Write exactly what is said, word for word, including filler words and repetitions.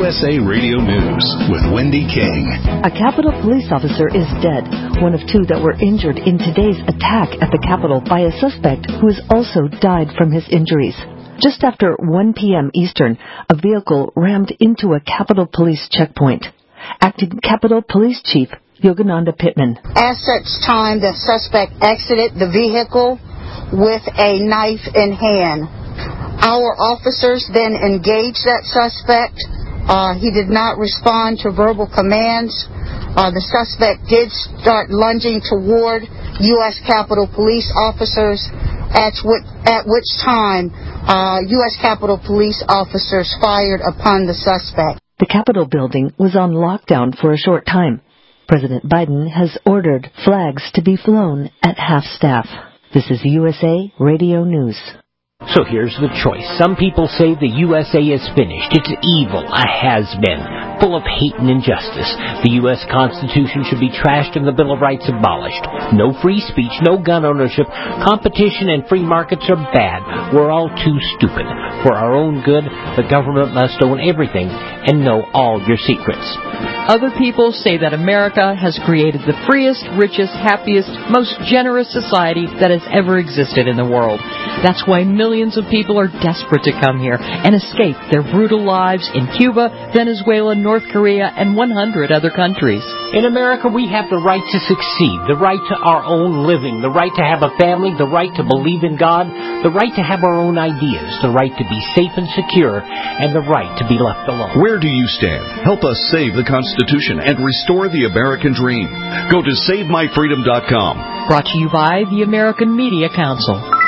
S A Radio News with Wendy King. A Capitol police officer is dead, one of two that were injured in today's attack at the Capitol by a suspect who has also died from his injuries. Just after one p.m. Eastern, a vehicle rammed into a Capitol Police checkpoint. Acting Capitol Police Chief Yogananda Pittman. At such time, the suspect exited the vehicle with a knife in hand. Our officers then engaged that suspect. Uh, he did not respond to verbal commands. Uh, the suspect did start lunging toward U S Capitol Police officers, at which, at which time uh, U S Capitol Police officers fired upon the suspect. The Capitol building was on lockdown for a short time. President Biden has ordered flags to be flown at half-staff. This is U S A Radio News. So here's the choice. Some people say the U S A is finished. It's evil, a has-been, full of hate and injustice. The U S Constitution should be trashed and the Bill of Rights abolished. No free speech, no gun ownership. Competition and free markets are bad. We're all too stupid. For our own good, the government must own everything and know all your secrets. Other people say that America has created the freest, richest, happiest, most generous society that has ever existed in the world. That's why millions of people are desperate to come here and escape their brutal lives in Cuba, Venezuela, North Korea, and one hundred other countries. In America, we have the right to succeed, the right to our own living, the right to have a family, the right to believe in God, the right to have our own ideas, the right to be safe and secure, and the right to be left alone. Where do you stand? Help us save the Constitution and restore the American dream. Go to save my freedom dot com. Brought to you by the American Media Council.